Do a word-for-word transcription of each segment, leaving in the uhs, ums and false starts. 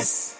S.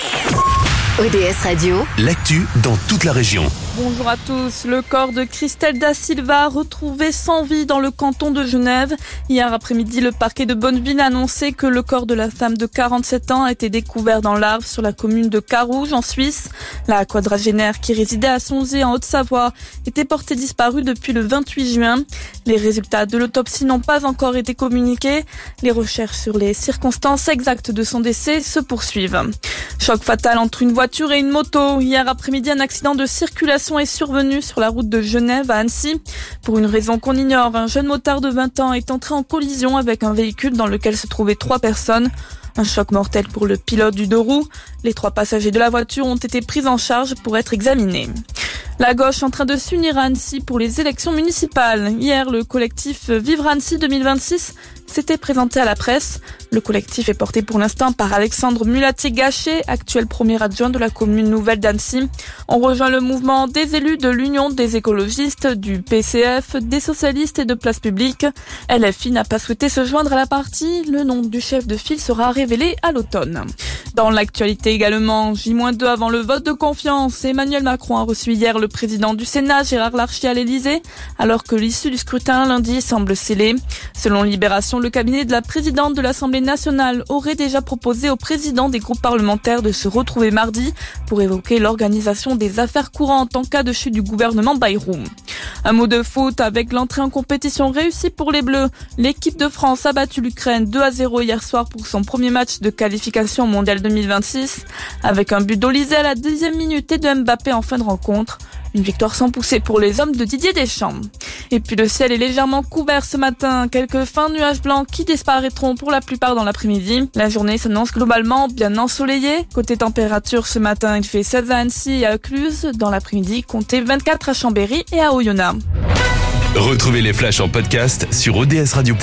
O D S Radio, l'actu dans toute la région. Bonjour à tous. Le corps de Christelle da Silva retrouvé sans vie dans le canton de Genève. Hier après-midi, le parquet de Bonneville a annoncé que le corps de la femme de quarante-sept ans a été découvert dans l'Arve sur la commune de Carouge en Suisse. La quadragénaire qui résidait à Sonzy en Haute-Savoie était portée disparue depuis le vingt-huit juin. Les résultats de l'autopsie n'ont pas encore été communiqués. Les recherches sur les circonstances exactes de son décès se poursuivent. Choc fatal entre une voiture et une moto. Hier après-midi, un accident de circulation est survenu sur la route de Genève à Annecy. Pour une raison qu'on ignore, un jeune motard de vingt ans est entré en collision avec un véhicule dans lequel se trouvaient trois personnes. Un choc mortel pour le pilote du deux roues. Les trois passagers de la voiture ont été pris en charge pour être examinés. La gauche en train de s'unir à Annecy pour les élections municipales. Hier, le collectif Vivre Annecy deux mille vingt-six s'était présenté à la presse. Le collectif est porté pour l'instant par Alexandre Mulatier-Gachet, actuel premier adjoint de la commune nouvelle d'Annecy. On rejoint le mouvement des élus de l'Union des écologistes, du P C F, des socialistes et de Place Publique. L F I n'a pas souhaité se joindre à la partie. Le nom du chef de file sera révélé à l'automne. Dans l'actualité également, J moins deux avant le vote de confiance, Emmanuel Macron a reçu hier le président du Sénat, Gérard Larcher, à l'Élysée, alors que l'issue du scrutin lundi semble scellée. Selon Libération, le cabinet de la présidente de l'Assemblée nationale aurait déjà proposé au président des groupes parlementaires de se retrouver mardi pour évoquer l'organisation des affaires courantes en cas de chute du gouvernement Bayrou. Un mot de foot avec l'entrée en compétition réussie pour les Bleus. L'équipe de France a battu l'Ukraine deux à zéro hier soir pour son premier match de qualification au mondial deux mille vingt-six. Avec un but d'Olysée à la dixième minute et de Mbappé en fin de rencontre. Une victoire sans pousser pour les hommes de Didier Deschamps. Et puis le ciel est légèrement couvert ce matin. Quelques fins nuages blancs qui disparaîtront pour la plupart dans l'après-midi. La journée s'annonce globalement bien ensoleillée. Côté température, ce matin, il fait seize à Annecy et à Cluse. Dans l'après-midi, comptez vingt-quatre à Chambéry et à Oyonnax. Retrouvez les flashs en podcast sur o d s radio point com.